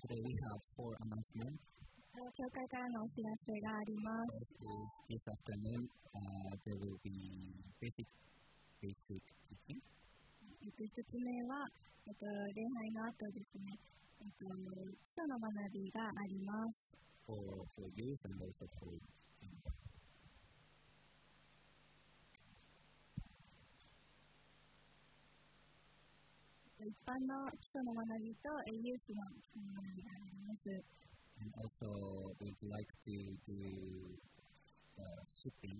Today we have 4 announcements. 教会からのお知らせがあります。 This afternoon, there will be basic teaching. 一つ目は、礼拝の後ですね、基礎の学びがあります。 For youth and also for 一般の基礎の学びとユースの基礎の学びがあります。 And also we would like to do shipping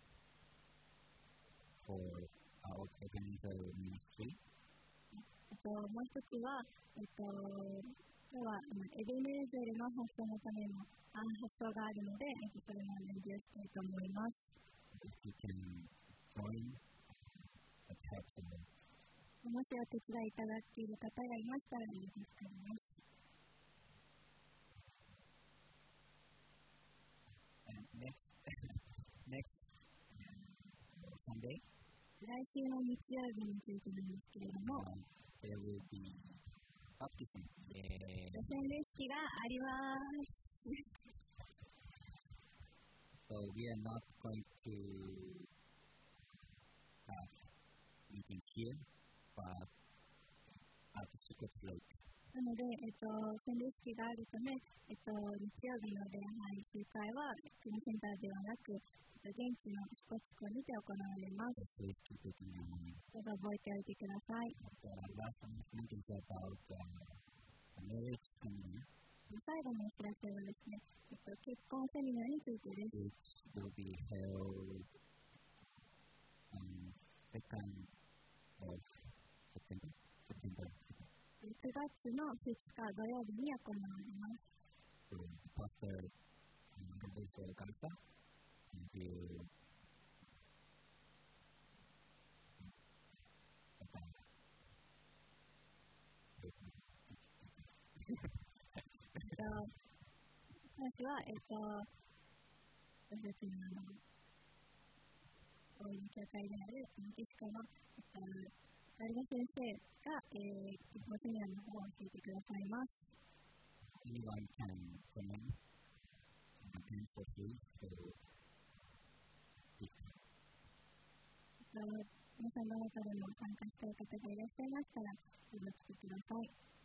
for our Ebenezer ministry. もう一つは、今日はエベネーゼルの発送のための発送があるので、それの準備をしたいと思います。 If you can join, that helps a lot. もしお手伝いいただける方がいましたら助かります。 Next Sunday, 来週の日曜日についてなんですけれども、 there will be baptism. 洗礼式があります。 So we are not going to have meeting here, but at Secret Lake. なので、洗礼式があるため、日曜日の礼拝集会はクリセンターではなく、現地の支笏湖にて行われます。どうぞ覚えておいてください。最後のお知らせはですね、結婚セミナーについてです。 9 月の2日土曜日に行われます。 Pastor Garza 話は、私たちの教会であるメキシコのガルガ先生が、結婚セミナーの方を教えてくださいます。 Anyone can come and attend for free, so 皆さんの中でも参加したい方がいらっしゃいましたら、どうぞ来てください。